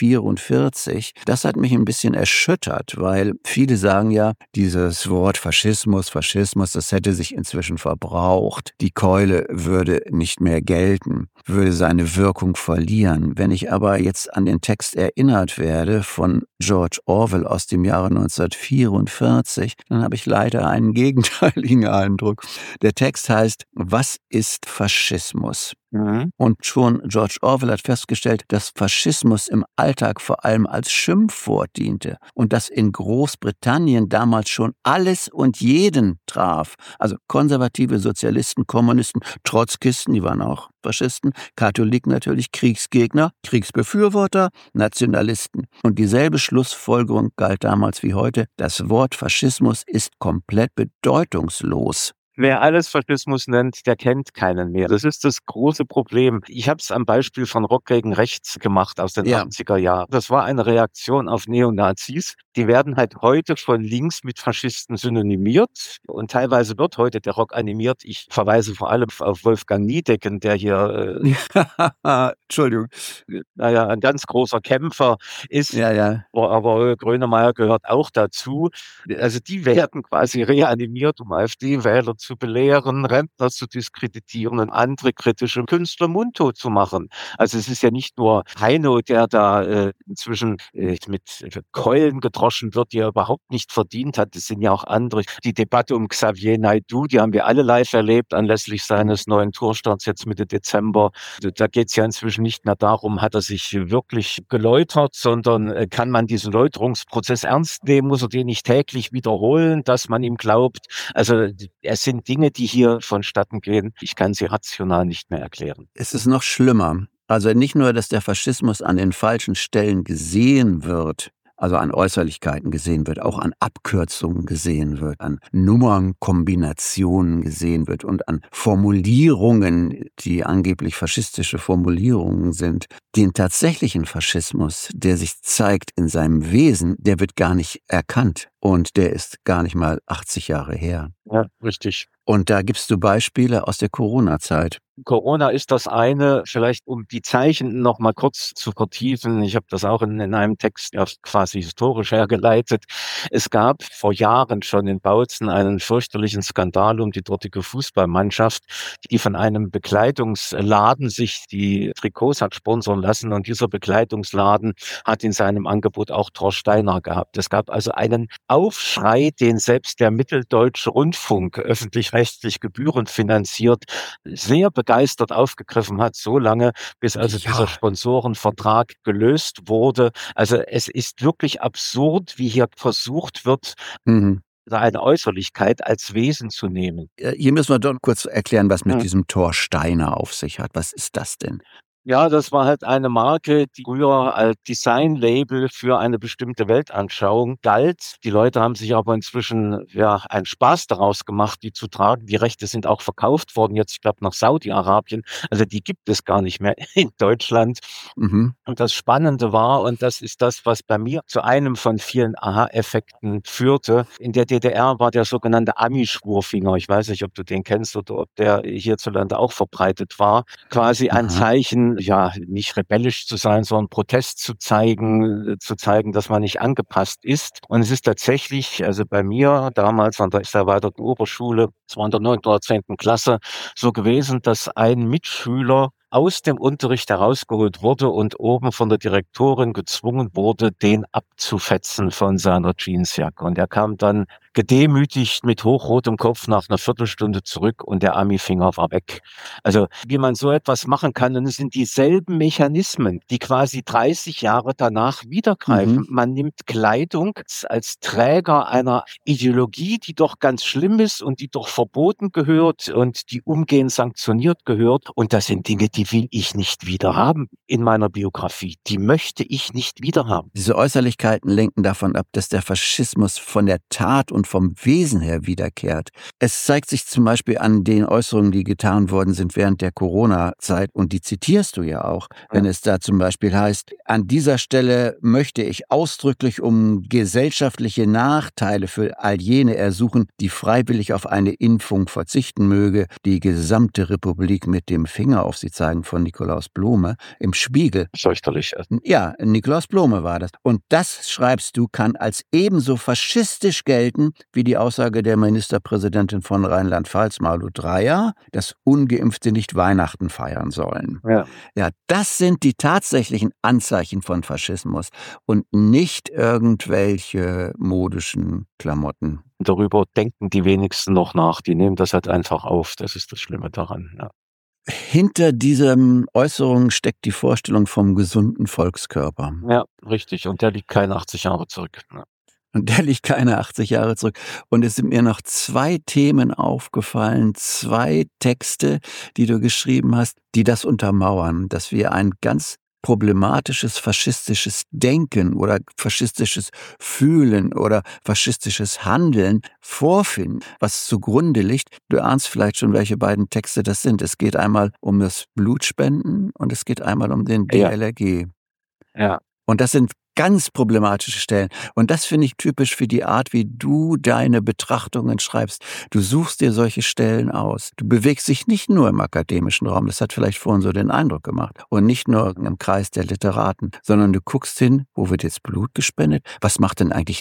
1944. Das hat mich ein bisschen erschüttert, weil viele sagen ja, dieses Wort Faschismus, das hätte sich inzwischen verbraucht. Die Keule würde nicht mehr gelten, würde seine Wirkung verlieren. Wenn ich aber jetzt an den Text erinnert werde von George Orwell aus dem Jahre 1944, dann habe ich leider einen gegenteiligen Eindruck. Der Text heißt, was ist Faschismus? Mhm. Und schon George Orwell hat festgestellt, dass Faschismus im Alltag vor allem als Schimpfwort diente und dass in Großbritannien damals schon alles und jeden traf. Also konservative Sozialisten, Kommunisten, Trotzkisten, die waren auch Faschisten, Katholiken natürlich, Kriegsgegner, Kriegsbefürworter, Nationalisten. Und dieselbe Schlussfolgerung galt damals wie heute. Das Wort Faschismus ist komplett bedeutungslos. Wer alles Faschismus nennt, der kennt keinen mehr. Das ist das große Problem. Ich habe es am Beispiel von Rock gegen Rechts gemacht aus den Ja. 80er Jahren. Das war eine Reaktion auf Neonazis. Die werden halt heute von links mit Faschisten synonymiert und teilweise wird heute der Rock animiert. Ich verweise vor allem auf Wolfgang Niedecken, der hier, Entschuldigung. ein ganz großer Kämpfer ist. Ja, ja. Aber Grönemeyer gehört auch dazu. Also die werden quasi reanimiert, um AfD-Wähler zu belehren, Rentner zu diskreditieren und andere kritische Künstler mundtot zu machen. Also es ist ja nicht nur Heino, der da inzwischen mit Keulen gedroschen wird, die er überhaupt nicht verdient hat. Es sind ja auch andere. Die Debatte um Xavier Naidoo, die haben wir alle live erlebt, anlässlich seines neuen Tourstarts jetzt Mitte Dezember. Da geht es ja inzwischen nicht mehr darum, hat er sich wirklich geläutert, sondern kann man diesen Läuterungsprozess ernst nehmen, muss er den nicht täglich wiederholen, dass man ihm glaubt. Also es sind Dinge, die hier vonstatten gehen. Ich kann sie rational nicht mehr erklären. Es ist noch schlimmer. Also nicht nur, dass der Faschismus an den falschen Stellen gesehen wird, also an Äußerlichkeiten gesehen wird, auch an Abkürzungen gesehen wird, an Nummernkombinationen gesehen wird und an Formulierungen, die angeblich faschistische Formulierungen sind. Den tatsächlichen Faschismus, der sich zeigt in seinem Wesen, der wird gar nicht erkannt und der ist gar nicht mal 80 Jahre her. Ja, richtig. Und da gibst du Beispiele aus der Corona-Zeit. Corona ist das eine, vielleicht um die Zeichen noch mal kurz zu vertiefen. Ich habe das auch in einem Text quasi historisch hergeleitet. Es gab vor Jahren schon in Bautzen einen fürchterlichen Skandal um die dortige Fußballmannschaft, die von einem Bekleidungsladen sich die Trikots hat sponsern lassen und dieser Bekleidungsladen hat in seinem Angebot auch Thor Steiner gehabt. Es gab also einen Aufschrei, den selbst der Mitteldeutsche Rundfunk, öffentlich-rechtlich gebührenfinanziert, sehr begeistert aufgegriffen hat, so lange, bis also dieser Sponsorenvertrag gelöst wurde. Also es ist wirklich absurd, wie hier versucht wird, eine Äußerlichkeit als Wesen zu nehmen. Hier müssen wir doch kurz erklären, was mit diesem Thor Steiner auf sich hat. Was ist das denn? Ja, das war halt eine Marke, die früher als Designlabel für eine bestimmte Weltanschauung galt. Die Leute haben sich aber inzwischen einen Spaß daraus gemacht, die zu tragen. Die Rechte sind auch verkauft worden, jetzt ich glaube nach Saudi-Arabien. Also die gibt es gar nicht mehr in Deutschland. Und das Spannende war, und das ist das, was bei mir zu einem von vielen Aha-Effekten führte, in der DDR war der sogenannte Ami-Schwurfinger. Ich weiß nicht, ob du den kennst oder ob der hierzulande auch verbreitet war. Quasi ein Zeichen, ja, nicht rebellisch zu sein, sondern Protest zu zeigen, dass man nicht angepasst ist. Und es ist tatsächlich, also bei mir damals an der erweiterten Oberschule, es war in der 9. oder 10. Klasse, so gewesen, dass ein Mitschüler aus dem Unterricht herausgeholt wurde und oben von der Direktorin gezwungen wurde, den abzufetzen von seiner Jeansjacke. Und er kam dann gedemütigt mit hochrotem Kopf nach einer Viertelstunde zurück und der Ami-Finger war weg. Also wie man so etwas machen kann, und es sind dieselben Mechanismen, die quasi 30 Jahre danach wiedergreifen. Man nimmt Kleidung als Träger einer Ideologie, die doch ganz schlimm ist und die doch verboten gehört und die umgehend sanktioniert gehört. Und das sind Dinge, die will ich nicht wieder haben in meiner Biografie. Die möchte ich nicht wieder haben. Diese Äußerlichkeiten lenken davon ab, dass der Faschismus von der Tat und vom Wesen her wiederkehrt. Es zeigt sich zum Beispiel an den Äußerungen, die getan worden sind während der Corona-Zeit, und die zitierst du ja auch, wenn es da zum Beispiel heißt, an dieser Stelle möchte ich ausdrücklich um gesellschaftliche Nachteile für all jene ersuchen, die freiwillig auf eine Impfung verzichten möge, die gesamte Republik mit dem Finger auf sie zeigen, von Nikolaus Blome im Spiegel. Fürchterlich. Ja, Nikolaus Blome war das. Und das, schreibst du, kann als ebenso faschistisch gelten wie die Aussage der Ministerpräsidentin von Rheinland-Pfalz, Malu Dreyer, dass Ungeimpfte nicht Weihnachten feiern sollen. Ja, das sind die tatsächlichen Anzeichen von Faschismus und nicht irgendwelche modischen Klamotten. Darüber denken die wenigsten noch nach. Die nehmen das halt einfach auf. Das ist das Schlimme daran. Ja. hinter diesem Äußerung steckt die Vorstellung vom gesunden Volkskörper. Ja, richtig. Und der liegt keine 80 Jahre zurück. Ja. Und der liegt keine 80 Jahre zurück. Und es sind mir noch 2 Themen aufgefallen, 2 Texte, die du geschrieben hast, die das untermauern, dass wir ein ganz problematisches faschistisches Denken oder faschistisches Fühlen oder faschistisches Handeln vorfinden, was zugrunde liegt. Du ahnst vielleicht schon, welche beiden Texte das sind. Es geht einmal um das Blutspenden und es geht einmal um den Ja. DLRG. Ja. Und das sind ganz problematische Stellen. Und das finde ich typisch für die Art, wie du deine Betrachtungen schreibst. Du suchst dir solche Stellen aus. Du bewegst dich nicht nur im akademischen Raum, das hat vielleicht vorhin so den Eindruck gemacht, und nicht nur im Kreis der Literaten, sondern du guckst hin, wo wird jetzt Blut gespendet? Was macht denn eigentlich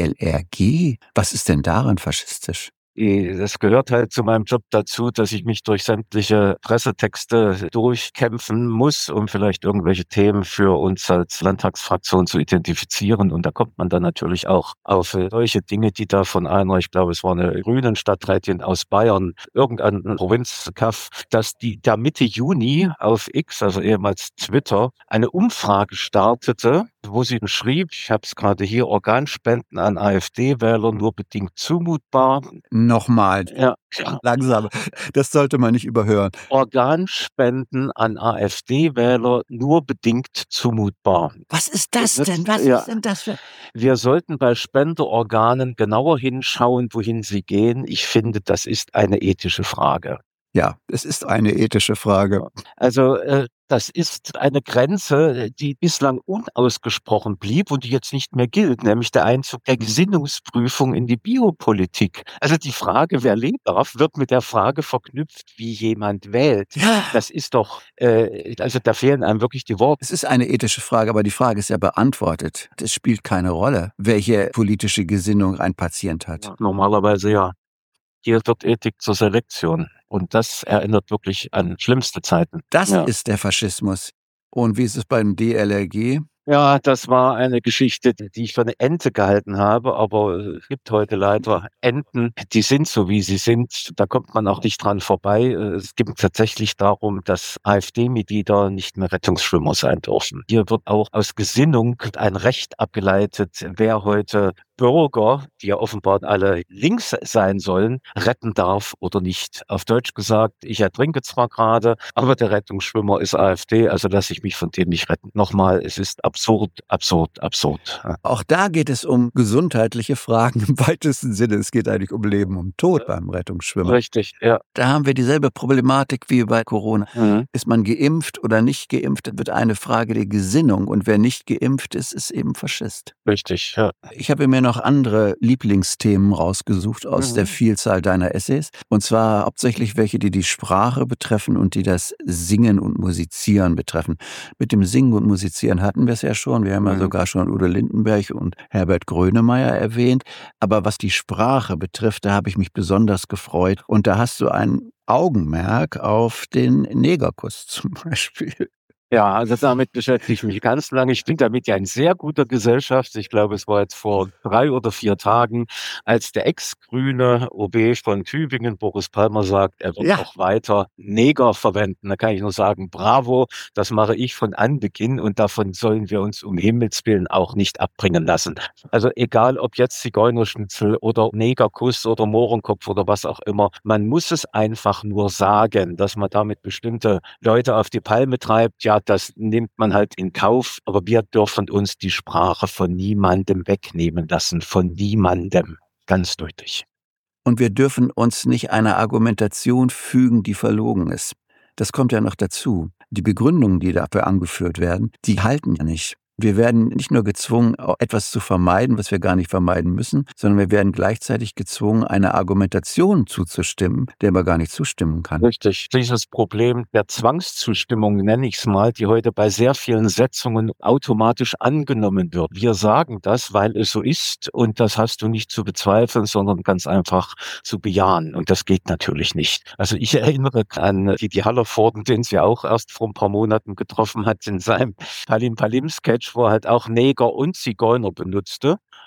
DLRG? Was ist denn daran faschistisch? Das gehört halt zu meinem Job dazu, dass ich mich durch sämtliche Pressetexte durchkämpfen muss, um vielleicht irgendwelche Themen für uns als Landtagsfraktion zu identifizieren. Und da kommt man dann natürlich auch auf solche Dinge, die da von einer, ich glaube, es war eine grünen Stadträtin aus Bayern, irgendein Provinzkaff, dass die da Mitte Juni auf X, also ehemals Twitter, eine Umfrage startete, wo sie schrieb, ich habe es gerade hier, Organspenden an AfD-Wähler nur bedingt zumutbar. Nochmal, Ja, langsam. Das sollte man nicht überhören. Organspenden an AfD-Wähler nur bedingt zumutbar. Was ist das denn? Was Ja. ist denn das für... Wir sollten bei Spenderorganen genauer hinschauen, wohin sie gehen. Ich finde, das ist eine ethische Frage. Ja, es ist eine ethische Frage. Also das ist eine Grenze, die bislang unausgesprochen blieb und die jetzt nicht mehr gilt, nämlich der Einzug der Gesinnungsprüfung in die Biopolitik. Also die Frage, wer leben darf, wird mit der Frage verknüpft, wie jemand wählt. Ja. Das ist doch, also da fehlen einem wirklich die Worte. Es ist eine ethische Frage, aber die Frage ist ja beantwortet. Es spielt keine Rolle, welche politische Gesinnung ein Patient hat. Ja, normalerweise ja. Hier wird Ethik zur Selektion. Und das erinnert wirklich an schlimmste Zeiten. Das Ja. ist der Faschismus. Und wie ist es beim DLRG? Ja, das war eine Geschichte, die ich für eine Ente gehalten habe, aber es gibt heute leider Enten, die sind so, wie sie sind. Da kommt man auch nicht dran vorbei. Es geht tatsächlich darum, dass AfD-Mitglieder nicht mehr Rettungsschwimmer sein dürfen. Hier wird auch aus Gesinnung ein Recht abgeleitet, wer heute Bürger, die ja offenbar alle links sein sollen, retten darf oder nicht. Auf Deutsch gesagt, ich ertrinke zwar gerade, aber der Rettungsschwimmer ist AfD, also lasse ich mich von dem nicht retten. Nochmal, es ist absurd, absurd, absurd. Ja. Auch da geht es um gesundheitliche Fragen im weitesten Sinne. Es geht eigentlich um Leben und Tod beim Rettungsschwimmer. Richtig, ja. Da haben wir dieselbe Problematik wie bei Corona. Mhm. Ist man geimpft oder nicht geimpft, wird eine Frage der Gesinnung. Und wer nicht geimpft ist, ist eben Faschist. Richtig, ja. Ich habe mir noch andere Lieblingsthemen rausgesucht aus der Vielzahl deiner Essays. Und zwar hauptsächlich welche, die die Sprache betreffen und die das Singen und Musizieren betreffen. Mit dem Singen und Musizieren hatten wir es ja schon. Wir haben ja sogar schon Udo Lindenberg und Herbert Grönemeyer erwähnt. Aber was die Sprache betrifft, da habe ich mich besonders gefreut. Und da hast du ein Augenmerk auf den Negerkuss zum Beispiel. Ja, also damit beschäftige ich mich ganz lange. Ich bin damit ja in sehr guter Gesellschaft. Ich glaube, es war jetzt vor 3 oder 4 Tagen, als der ex-grüne OB von Tübingen, Boris Palmer, sagt, er wird auch weiter Neger verwenden. Da kann ich nur sagen, bravo, das mache ich von Anbeginn und davon sollen wir uns um Himmels Willen auch nicht abbringen lassen. Also egal, ob jetzt Zigeunerschnitzel oder Negerkuss oder Mohrenkopf oder was auch immer, man muss es einfach nur sagen, dass man damit bestimmte Leute auf die Palme treibt. Ja, das nimmt man halt in Kauf, aber wir dürfen uns die Sprache von niemandem wegnehmen lassen, von niemandem, ganz deutlich. Und wir dürfen uns nicht einer Argumentation fügen, die verlogen ist. Das kommt ja noch dazu. Die Begründungen, die dafür angeführt werden, die halten ja nicht. Wir werden nicht nur gezwungen, etwas zu vermeiden, was wir gar nicht vermeiden müssen, sondern wir werden gleichzeitig gezwungen, einer Argumentation zuzustimmen, der man gar nicht zustimmen kann. Richtig. Dieses Problem der Zwangszustimmung, nenne ich es mal, die heute bei sehr vielen Setzungen automatisch angenommen wird. Wir sagen das, weil es so ist und das hast du nicht zu bezweifeln, sondern ganz einfach zu bejahen. Und das geht natürlich nicht. Also ich erinnere an Didi Hallervorden, den sie auch erst vor ein paar Monaten getroffen hat in seinem Palim-Palim-Sketch, wo er halt auch Neger und Zigeuner benutzte.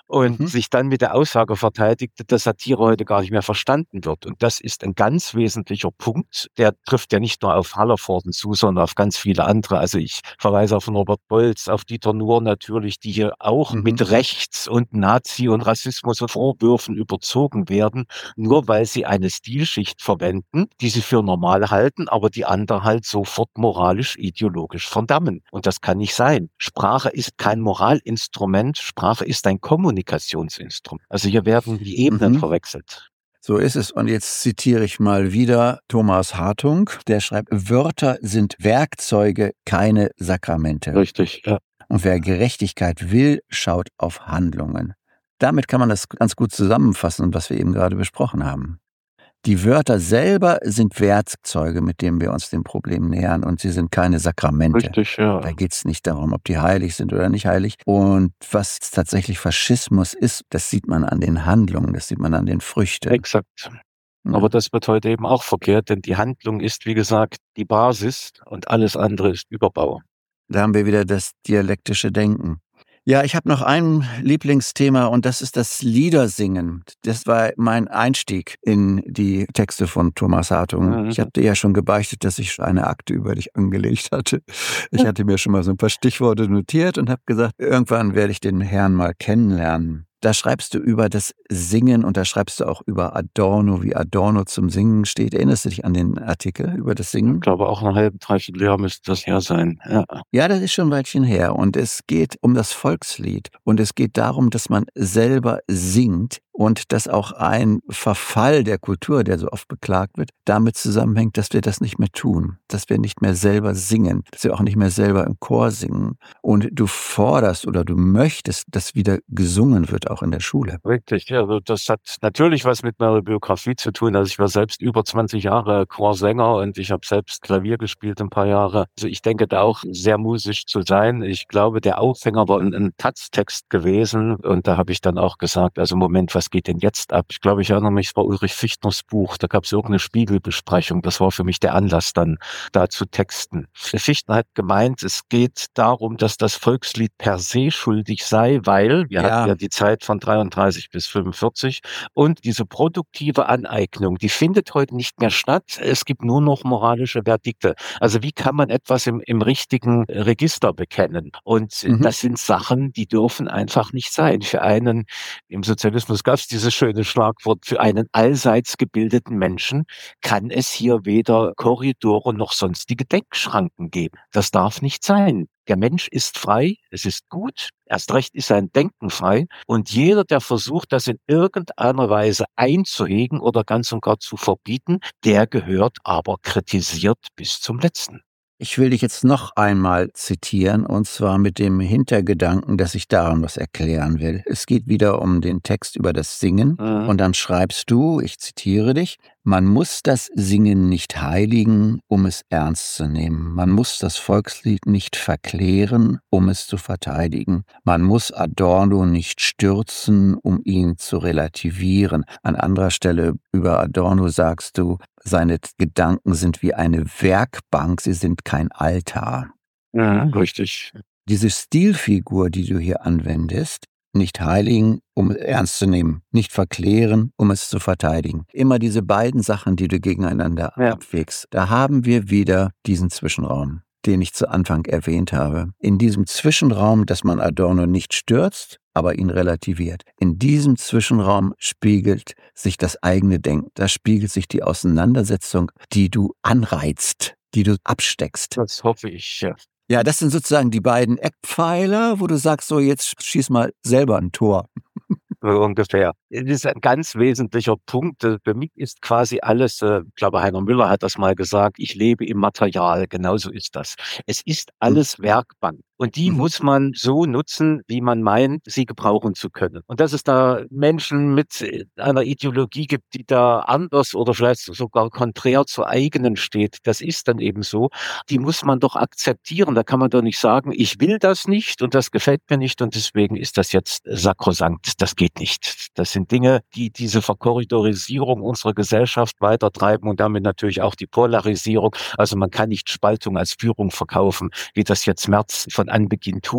und sich dann mit der Aussage verteidigte, dass Satire heute gar nicht mehr verstanden wird. Und das ist ein ganz wesentlicher Punkt. Der trifft ja nicht nur auf Hallervorden zu, sondern auf ganz viele andere. Also ich verweise auf Norbert Bolz, auf Dieter Nuhr natürlich, die hier auch mit Rechts- und Nazi- und Rassismus und Vorwürfen überzogen werden, nur weil sie eine Stilschicht verwenden, die sie für normal halten, aber die andere halt sofort moralisch, ideologisch verdammen. Und das kann nicht sein. Sprache ist kein Moralinstrument, Sprache ist ein Kommunikationsinstrument. Also hier werden die Ebenen verwechselt. So ist es. Und jetzt zitiere ich mal wieder Thomas Hartung, der schreibt, Wörter sind Werkzeuge, keine Sakramente. Richtig, ja. Und wer Gerechtigkeit will, schaut auf Handlungen. Damit kann man das ganz gut zusammenfassen, was wir eben gerade besprochen haben. Die Wörter selber sind Werkzeuge, mit denen wir uns dem Problem nähern, und sie sind keine Sakramente. Richtig, ja. Da geht es nicht darum, ob die heilig sind oder nicht heilig. Und was tatsächlich Faschismus ist, das sieht man an den Handlungen, das sieht man an den Früchten. Exakt. Aber das wird heute eben auch verkehrt, denn die Handlung ist, wie gesagt, die Basis und alles andere ist Überbau. Da haben wir wieder das dialektische Denken. Ja, ich habe noch ein Lieblingsthema, und das ist das Liedersingen. Das war mein Einstieg in die Texte von Thomas Hartung. Ich habe dir ja schon gebeichtet, dass ich eine Akte über dich angelegt hatte. Ich hatte mir schon mal so ein paar Stichworte notiert und habe gesagt, irgendwann werde ich den Herrn mal kennenlernen. Da schreibst du über das Singen und da schreibst du auch über Adorno, wie Adorno zum Singen steht. Erinnerst du dich an den Artikel über das Singen? Ich glaube, auch eine halbe, dreiviertel Jahr müsste das her sein. Ja, das ist schon ein Weilchen her. Und es geht um das Volkslied. Und es geht darum, dass man selber singt und dass auch ein Verfall der Kultur, der so oft beklagt wird, damit zusammenhängt, dass wir das nicht mehr tun, dass wir nicht mehr selber singen, dass wir auch nicht mehr selber im Chor singen. Und du forderst oder du möchtest, dass wieder gesungen wird, auch in der Schule. Richtig, ja, also das hat natürlich was mit meiner Biografie zu tun. Also ich war selbst über 20 Jahre Chorsänger und ich habe selbst Klavier gespielt ein paar Jahre. Also ich denke da auch sehr musisch zu sein. Ich glaube, der Aufhänger war ein Taz-Text gewesen und da habe ich dann auch gesagt, also Moment, was geht denn jetzt ab? Ich glaube, ich erinnere mich, es war Ulrich Fichtners Buch, da gab es irgendeine Spiegelbesprechung. Das war für mich der Anlass dann, da zu texten. Fichtner hat gemeint, es geht darum, dass das Volkslied per se schuldig sei, weil wir hatten ja die Zeit von 33 bis 45 und diese produktive Aneignung, die findet heute nicht mehr statt. Es gibt nur noch moralische Verdikte. Also wie kann man etwas im richtigen Register bekennen? Und das sind Sachen, die dürfen einfach nicht sein. Für einen, im Sozialismus gab es dieses schöne Schlagwort, für einen allseits gebildeten Menschen kann es hier weder Korridore noch sonstige Denkschranken geben. Das darf nicht sein. Der Mensch ist frei, es ist gut, erst recht ist sein Denken frei und jeder, der versucht, das in irgendeiner Weise einzuhegen oder ganz und gar zu verbieten, der gehört aber kritisiert bis zum Letzten. Ich will dich jetzt noch einmal zitieren, und zwar mit dem Hintergedanken, dass ich daran was erklären will. Es geht wieder um den Text über das Singen, und dann schreibst du, ich zitiere dich, man muss das Singen nicht heiligen, um es ernst zu nehmen. Man muss das Volkslied nicht verklären, um es zu verteidigen. Man muss Adorno nicht stürzen, um ihn zu relativieren. An anderer Stelle über Adorno sagst du, seine Gedanken sind wie eine Werkbank, sie sind kein Altar. Ja, richtig. Diese Stilfigur, die du hier anwendest, nicht heiligen, um es ernst zu nehmen, nicht verklären, um es zu verteidigen. Immer diese beiden Sachen, die du gegeneinander abwägst. Da haben wir wieder diesen Zwischenraum, den ich zu Anfang erwähnt habe. In diesem Zwischenraum, dass man Adorno nicht stürzt, aber ihn relativiert. In diesem Zwischenraum spiegelt sich das eigene Denken. Da spiegelt sich die Auseinandersetzung, die du anreizt, die du absteckst. Das hoffe ich, ja. Ja, das sind sozusagen die beiden Eckpfeiler, wo du sagst, so jetzt schieß mal selber ein Tor. So ungefähr. Das ist ein ganz wesentlicher Punkt. Für mich ist quasi alles, ich glaube, Heiner Müller hat das mal gesagt, ich lebe im Material. Genauso ist das. Es ist alles Werkbank. Und die muss man so nutzen, wie man meint, sie gebrauchen zu können. Und dass es da Menschen mit einer Ideologie gibt, die da anders oder vielleicht sogar konträr zur eigenen steht, das ist dann eben so. Die muss man doch akzeptieren. Da kann man doch nicht sagen, ich will das nicht und das gefällt mir nicht und deswegen ist das jetzt sakrosankt. Das geht nicht. Das sind Dinge, die diese Verkorridorisierung unserer Gesellschaft weitertreiben und damit natürlich auch die Polarisierung. Also man kann nicht Spaltung als Führung verkaufen, wie das jetzt Merz von Anbeginn tut.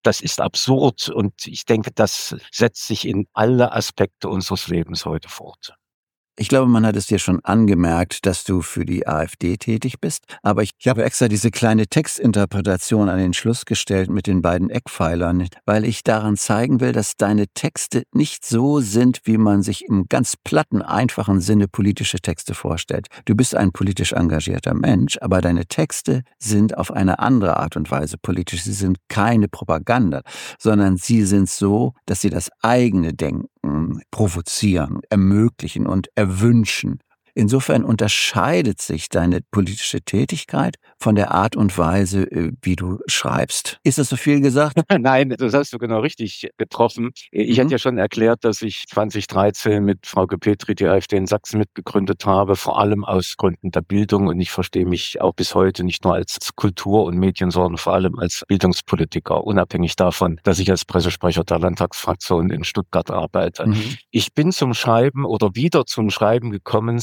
das ist absurd und ich denke, das setzt sich in alle Aspekte unseres Lebens heute fort. Ich glaube, man hat es dir schon angemerkt, dass du für die AfD tätig bist. Aber ich habe extra diese kleine Textinterpretation an den Schluss gestellt mit den beiden Eckpfeilern, weil ich daran zeigen will, dass deine Texte nicht so sind, wie man sich im ganz platten, einfachen Sinne politische Texte vorstellt. Du bist ein politisch engagierter Mensch, aber deine Texte sind auf eine andere Art und Weise politisch. Sie sind keine Propaganda, sondern sie sind so, dass sie das eigene Denken provozieren, ermöglichen und erwünschen. Insofern unterscheidet sich deine politische Tätigkeit von der Art und Weise, wie du schreibst. Ist das so viel gesagt? Nein, das hast du genau richtig getroffen. Ich hatte ja schon erklärt, dass ich 2013 mit Frauke Petry die AfD in Sachsen mitgegründet habe, vor allem aus Gründen der Bildung. Und ich verstehe mich auch bis heute nicht nur als Kultur- und Medien, sondern vor allem als Bildungspolitiker, unabhängig davon, dass ich als Pressesprecher der Landtagsfraktion in Stuttgart arbeite. Ich bin zum Schreiben oder wieder zum Schreiben gekommen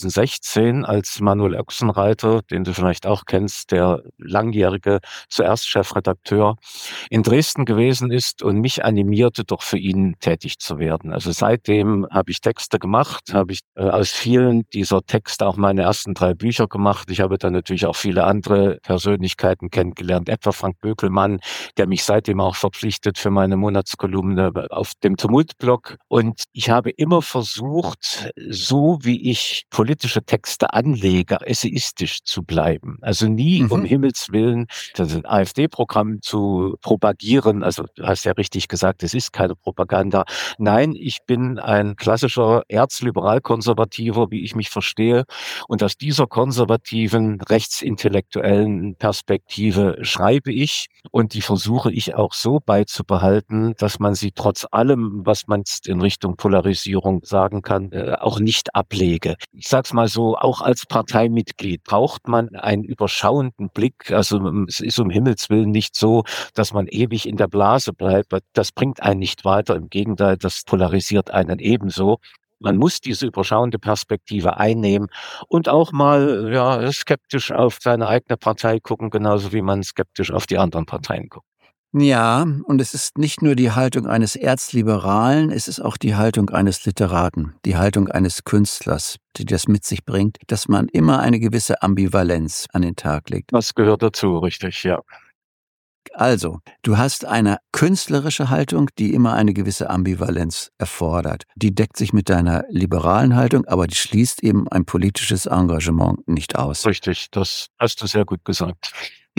2016, als Manuel Ochsenreiter, den du vielleicht auch kennst, der langjährige, zuerst Chefredakteur, in Dresden gewesen ist und mich animierte, doch für ihn tätig zu werden. Also seitdem habe ich Texte gemacht, habe ich aus vielen dieser Texte auch meine ersten 3 Bücher gemacht. Ich habe dann natürlich auch viele andere Persönlichkeiten kennengelernt, etwa Frank Bökelmann, der mich seitdem auch verpflichtet für meine Monatskolumne auf dem Tumult-Blog. Und ich habe immer versucht, so wie ich politische Texte anlege, essayistisch zu bleiben. Also nie um Himmels Willen das AfD-Programm zu propagieren. Also du hast ja richtig gesagt, es ist keine Propaganda. Nein, ich bin ein klassischer Erzliberal-Konservativer, wie ich mich verstehe. Und aus dieser konservativen, rechtsintellektuellen Perspektive schreibe ich. Und die versuche ich auch so beizubehalten, dass man sie trotz allem, was man in Richtung Polarisierung sagen kann, auch nicht ablege. Ich sag's mal so, auch als Parteimitglied braucht man einen überschauenden Blick. Also es ist um Himmels Willen nicht so, dass man ewig in der Blase bleibt. Das bringt einen nicht weiter. Im Gegenteil, das polarisiert einen ebenso. Man muss diese überschauende Perspektive einnehmen und auch mal skeptisch auf seine eigene Partei gucken, genauso wie man skeptisch auf die anderen Parteien guckt. Ja, und es ist nicht nur die Haltung eines Erzliberalen, es ist auch die Haltung eines Literaten, die Haltung eines Künstlers, die das mit sich bringt, dass man immer eine gewisse Ambivalenz an den Tag legt. Das gehört dazu, richtig, ja. Also, du hast eine künstlerische Haltung, die immer eine gewisse Ambivalenz erfordert. Die deckt sich mit deiner liberalen Haltung, aber die schließt eben ein politisches Engagement nicht aus. Richtig, das hast du sehr gut gesagt.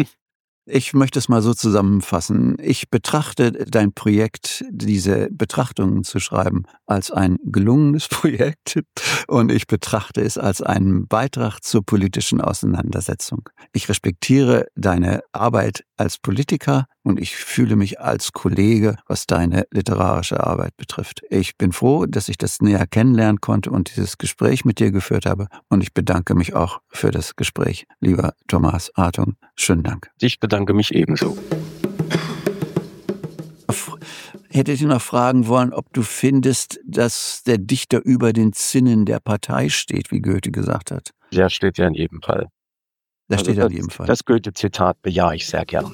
Ich möchte es mal so zusammenfassen. Ich betrachte dein Projekt, diese Betrachtungen zu schreiben, als ein gelungenes Projekt und ich betrachte es als einen Beitrag zur politischen Auseinandersetzung. Ich respektiere deine Arbeit als Politiker und ich fühle mich als Kollege, was deine literarische Arbeit betrifft. Ich bin froh, dass ich das näher kennenlernen konnte und dieses Gespräch mit dir geführt habe und ich bedanke mich auch für das Gespräch. Lieber Thomas Hartung, schönen Dank. Ich bedanke mich ebenso. Hätte ich noch fragen wollen, ob du findest, dass der Dichter über den Zinnen der Partei steht, wie Goethe gesagt hat. Der steht ja in jedem Fall. Das steht in jedem Fall. Das Goethe-Zitat bejahe ich sehr gern.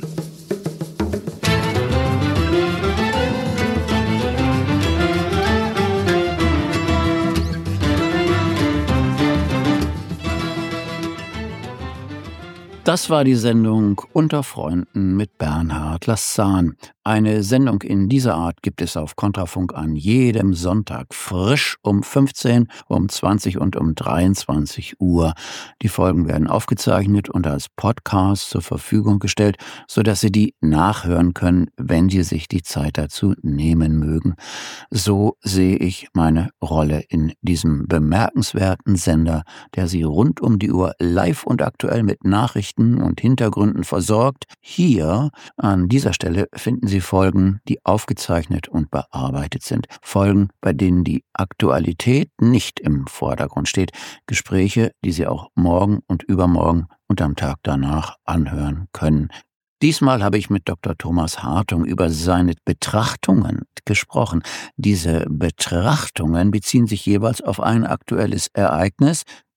Das war die Sendung Unter Freunden mit Bernhard Lassan. Eine Sendung in dieser Art gibt es auf Kontrafunk an jedem Sonntag frisch um 15, um 20 und um 23 Uhr. Die Folgen werden aufgezeichnet und als Podcast zur Verfügung gestellt, sodass Sie die nachhören können, wenn Sie sich die Zeit dazu nehmen mögen. So sehe ich meine Rolle in diesem bemerkenswerten Sender, der Sie rund um die Uhr live und aktuell mit Nachrichten und Hintergründen versorgt. Hier an dieser Stelle finden Sie Folgen, die aufgezeichnet und bearbeitet sind. Folgen, bei denen die Aktualität nicht im Vordergrund steht. Gespräche, die Sie auch morgen und übermorgen und am Tag danach anhören können. Diesmal habe ich mit Dr. Thomas Hartung über seine Betrachtungen gesprochen. Diese Betrachtungen beziehen sich jeweils auf ein aktuelles Ereignis,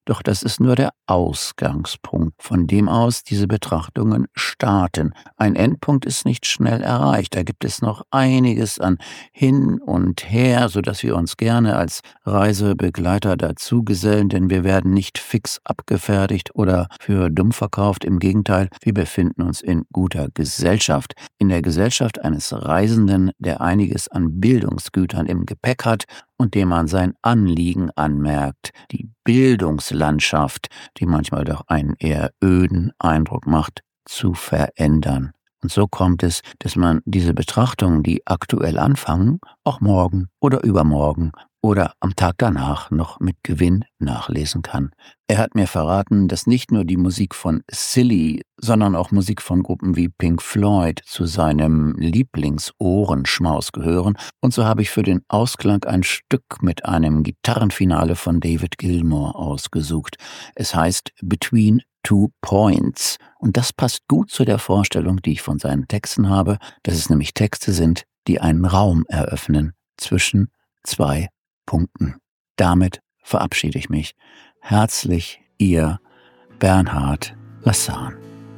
Doch das ist nur der Ausgangspunkt, von dem aus diese Betrachtungen starten. Ein Endpunkt ist nicht schnell erreicht. Da gibt es noch einiges an hin und her, sodass wir uns gerne als Reisebegleiter dazugesellen, denn wir werden nicht fix abgefertigt oder für dumm verkauft. Im Gegenteil, wir befinden uns in guter Gesellschaft. In der Gesellschaft eines Reisenden, der einiges an Bildungsgütern im Gepäck hat und dem man sein Anliegen anmerkt, die Bildungslandschaft, die manchmal doch einen eher öden Eindruck macht, zu verändern. Und so kommt es, dass man diese Betrachtungen, die aktuell anfangen, auch morgen oder übermorgen oder am Tag danach noch mit Gewinn nachlesen kann. Er hat mir verraten, dass nicht nur die Musik von Silly, sondern auch Musik von Gruppen wie Pink Floyd zu seinem Lieblingsohrenschmaus gehören. Und so habe ich für den Ausklang ein Stück mit einem Gitarrenfinale von David Gilmour ausgesucht. Es heißt Between 2 Points. Und das passt gut zu der Vorstellung, die ich von seinen Texten habe, dass es nämlich Texte sind, die einen Raum eröffnen zwischen 2 Punkten. Damit verabschiede ich mich. Herzlich, Ihr Bernhard Lassan.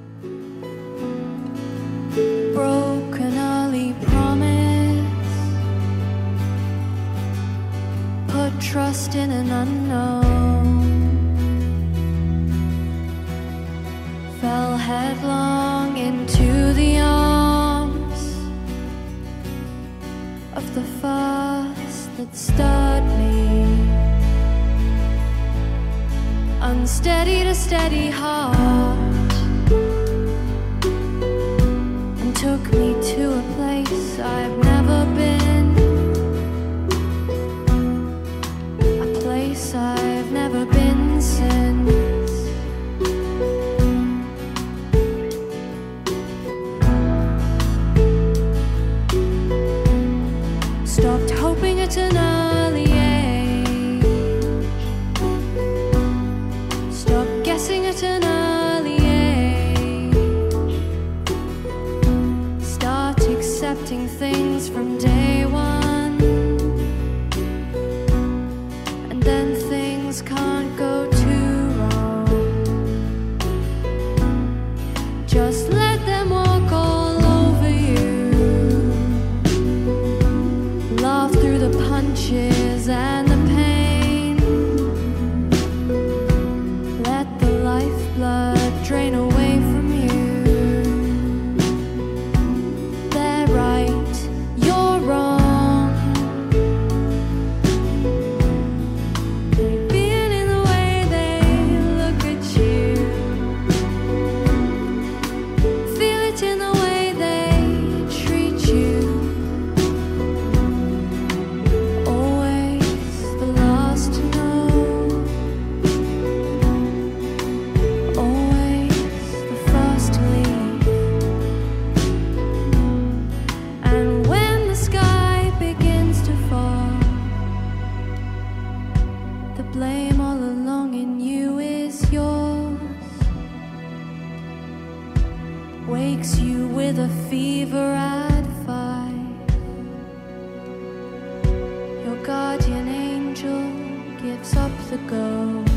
Broken early promise, put trust in an unknown, fell headlong into the arms of the force that stirred me, unsteady to steady heart, and took me to a place I've never been, a place I've never been since. Stopped hoping at an early age, stopped guessing at an early age, start accepting things from day one, and then things can't go too wrong. Just let them walk all over you, laugh through the punches and the pain, let the lifeblood drain away from you. They're right, you're wrong, being in the way they look at you, feel it in the way they treat you. Always the last to know, always the first to leave. And when the sky begins to fall, the blame all along in you is yours. Wakes you with a fever at 5. Your guardian angel gives up the ghost.